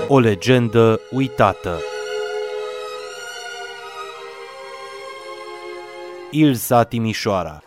O legendă uitată. Ilsa Timișoara.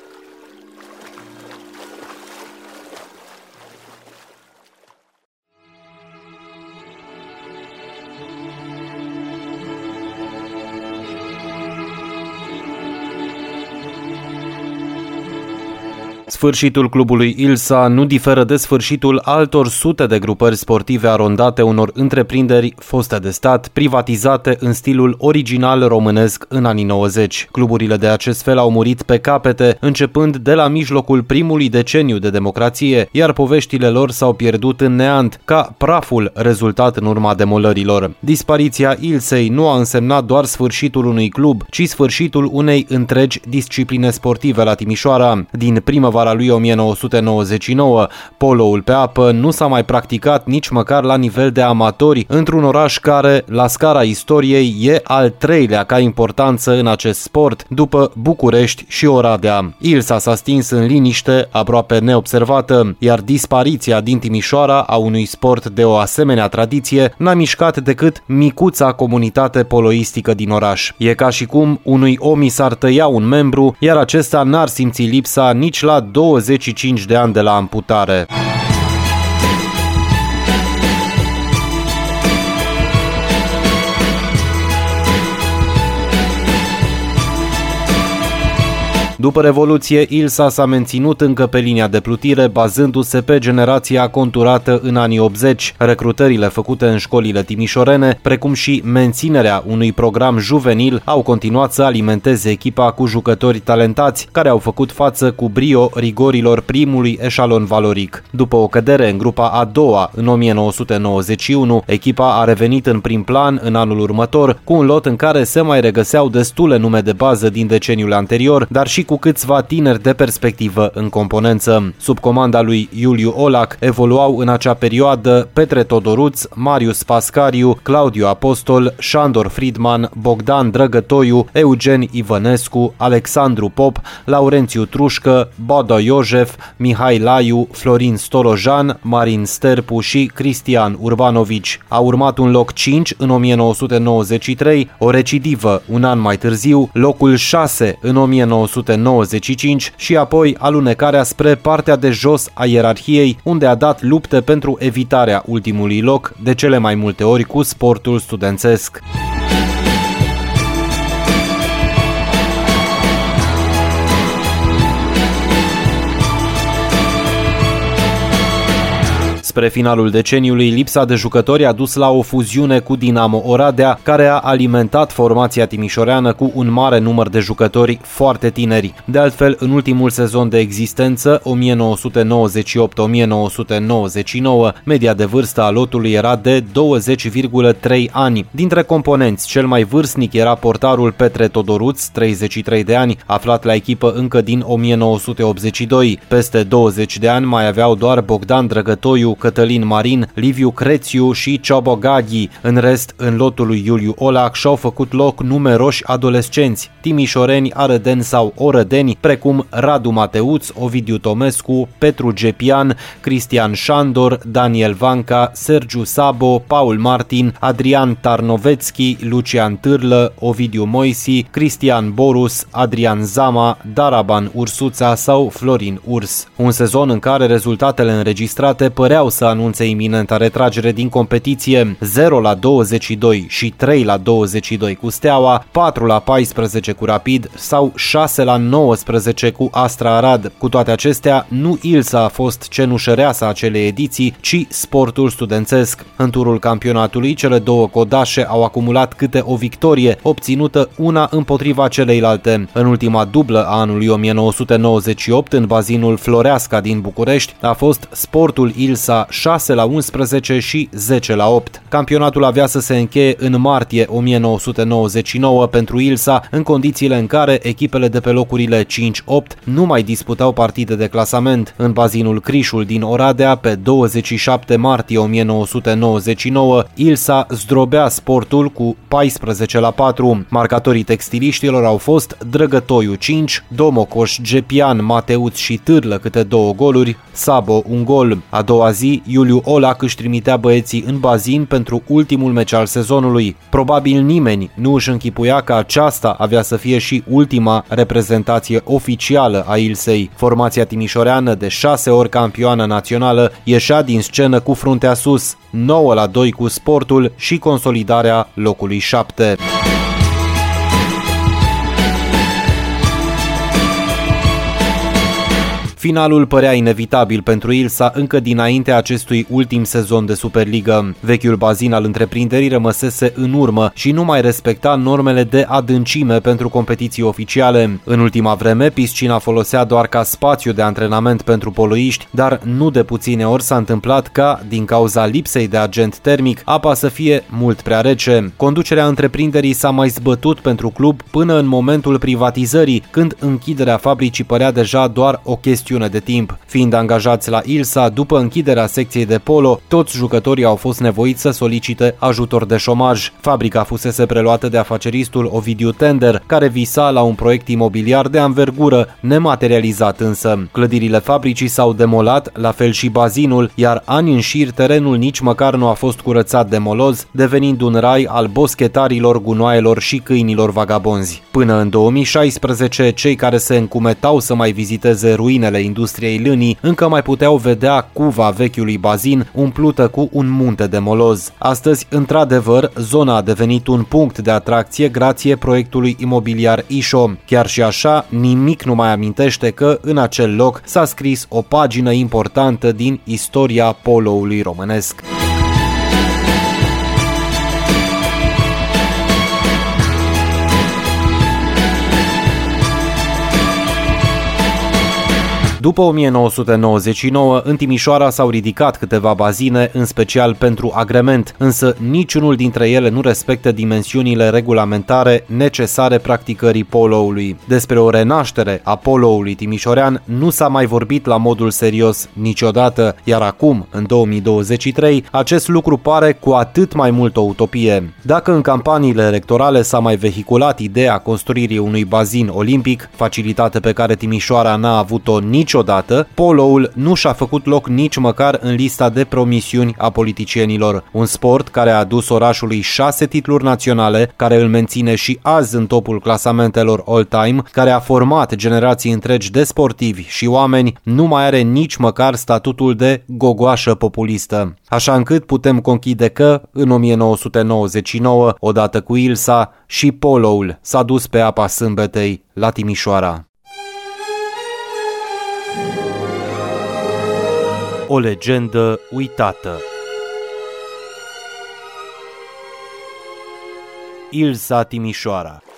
Sfârșitul clubului Ilsa nu diferă de sfârșitul altor sute de grupări sportive arondate unor întreprinderi foste de stat, privatizate în stilul original românesc în anii 90. Cluburile de acest fel au murit pe capete, începând de la mijlocul primului deceniu de democrație, iar poveștile lor s-au pierdut în neant, ca praful rezultat în urma demolărilor. Dispariția Ilsei nu a însemnat doar sfârșitul unui club, ci sfârșitul unei întregi discipline sportive la Timișoara. Din primăvara lui 1999, poloul pe apă nu s-a mai practicat nici măcar la nivel de amatori într-un oraș care, la scara istoriei, e al treilea ca importanță în acest sport, după București și Oradea. Ilsa s-a stins în liniște, aproape neobservată, iar dispariția din Timișoara a unui sport de o asemenea tradiție n-a mișcat decât micuța comunitate poloistică din oraș. E ca și cum unui om i s-ar tăia un membru, iar acesta n-ar simți lipsa nici la 25 de ani de la amputare. După Revoluție, Ilsa s-a menținut încă pe linia de plutire, bazându-se pe generația conturată în anii 80, recrutările făcute în școlile timișorene, precum și menținerea unui program juvenil, au continuat să alimenteze echipa cu jucători talentați, care au făcut față cu brio rigorilor primului eșalon valoric. După o cădere în grupa a doua în 1991, echipa a revenit în prim plan în anul următor, cu un lot în care se mai regăseau destule nume de bază din deceniul anterior, dar și cu câțiva tineri de perspectivă în componență. Sub comanda lui Iuliu Olac evoluau în acea perioadă Petre Todoruț, Marius Pascariu, Claudiu Apostol, Șandor Friedman, Bogdan Drăgătoiu, Eugen Ivănescu, Alexandru Pop, Laurențiu Trușcă, Bodo Iojef, Mihai Laiu, Florin Stolojan, Marin Sterpu și Cristian Urbanovici. A urmat un loc 5 în 1993, o recidivă un an mai târziu, locul 6 în 1995 și apoi alunecarea spre partea de jos a ierarhiei, unde a dat lupte pentru evitarea ultimului loc, de cele mai multe ori cu sportul studențesc. Spre finalul deceniului, lipsa de jucători a dus la o fuziune cu Dinamo Oradea, care a alimentat formația timișoreană cu un mare număr de jucători foarte tineri. De altfel, în ultimul sezon de existență, 1998-1999, media de vârstă a lotului era de 20,3 ani. Dintre componenți, cel mai vârstnic era portarul Petre Todoruț, 33 de ani, aflat la echipă încă din 1982. Peste 20 de ani mai aveau doar Bogdan Drăgătoiu, Cătălin Marin, Liviu Crețiu și Ciobo Gaghi. În rest, în lotul lui Iuliu Olac și-au făcut loc numeroși adolescenți, timișoreni, arădeni sau orădeni, precum Radu Mateuț, Ovidiu Tomescu, Petru Gepian, Cristian Șandor, Daniel Vanca, Sergiu Sabo, Paul Martin, Adrian Tarnovețchi, Lucian Târlă, Ovidiu Moisi, Cristian Borus, Adrian Zama, Daraban Ursuța sau Florin Urs. Un sezon în care rezultatele înregistrate păreau să anunțe iminenta retragere din competiție: 0-22 și 3-22 cu Steaua, 4-14 cu Rapid sau 6-19 cu Astra Arad. Cu toate acestea, nu Ilsa a fost cenușăreasa acelei ediții, ci sportul studențesc. În turul campionatului, cele două codașe au acumulat câte o victorie, obținută una împotriva celeilalte. În ultima dublă a anului 1998, în bazinul Floreasca din București, a fost sportul Ilsa 6-11 și 10-8. Campionatul avea să se încheie în martie 1999 pentru Ilsa, în condițiile în care echipele de pe locurile 5-8 nu mai disputau partide de clasament. În bazinul Crișul din Oradea, pe 27 martie 1999, Ilsa zdrobea sportul cu 14-4. Marcatorii textiliștilor au fost Drăgătoiu 5, Domocoș, Gepian, Mateuț și Târlă câte 2 goluri, Sabo un gol. A doua zi zi, Iuliu Olac își trimitea băieții în bazin pentru ultimul meci al sezonului. Probabil nimeni nu își închipuia că aceasta avea să fie și ultima reprezentație oficială a Ilsei. Formația timișoreană, de 6 ori campioană națională, ieșea din scenă cu fruntea sus, 9-2 cu Sportul și consolidarea locului 7. Finalul părea inevitabil pentru Ilsa încă dinaintea acestui ultim sezon de Superligă. Vechiul bazin al întreprinderii rămăsese în urmă și nu mai respecta normele de adâncime pentru competiții oficiale. În ultima vreme, piscina folosea doar ca spațiu de antrenament pentru poloiști, dar nu de puține ori s-a întâmplat ca, din cauza lipsei de agent termic, apa să fie mult prea rece. Conducerea întreprinderii s-a mai zbătut pentru club până în momentul privatizării, când închiderea fabricii părea deja doar o chestiune de timp. Fiind angajați la Ilsa, după închiderea secției de polo, toți jucătorii au fost nevoiți să solicite ajutor de șomaj. Fabrica fusese preluată de afaceristul Ovidiu Tender, care visa la un proiect imobiliar de anvergură, nematerializat însă. Clădirile fabricii s-au demolat, la fel și bazinul, iar ani în șir terenul nici măcar nu a fost curățat de moloz, devenind un rai al boschetarilor, gunoaielor și câinilor vagabonzi. Până în 2016, cei care se încumetau să mai viziteze ruinele industriei lânii încă mai puteau vedea cuva vechiului bazin umplută cu un munte de moloz. Astăzi, într-adevăr, zona a devenit un punct de atracție grație proiectului imobiliar Ișo. Chiar și așa, nimic nu mai amintește că în acel loc s-a scris o pagină importantă din istoria poloului românesc. După 1999, în Timișoara s-au ridicat câteva bazine, în special pentru agrement, însă niciunul dintre ele nu respectă dimensiunile regulamentare necesare practicării poloului. Despre o renaștere a poloului timișorean nu s-a mai vorbit la modul serios niciodată, iar acum, în 2023, acest lucru pare cu atât mai mult o utopie. Dacă în campaniile electorale s-a mai vehiculat ideea construirii unui bazin olimpic, facilitate pe care Timișoara n-a avut-o niciodată, poloul nu și-a făcut loc nici măcar în lista de promisiuni a politicienilor. Un sport care a adus orașului 6 titluri naționale, care îl menține și azi în topul clasamentelor all-time, care a format generații întregi de sportivi și oameni, nu mai are nici măcar statutul de gogoașă populistă. Așa încât putem conchide că, în 1999, odată cu Ilsa, și poloul s-a dus pe apa sâmbetei la Timișoara. O legendă uitată. Ilsa Timișoara.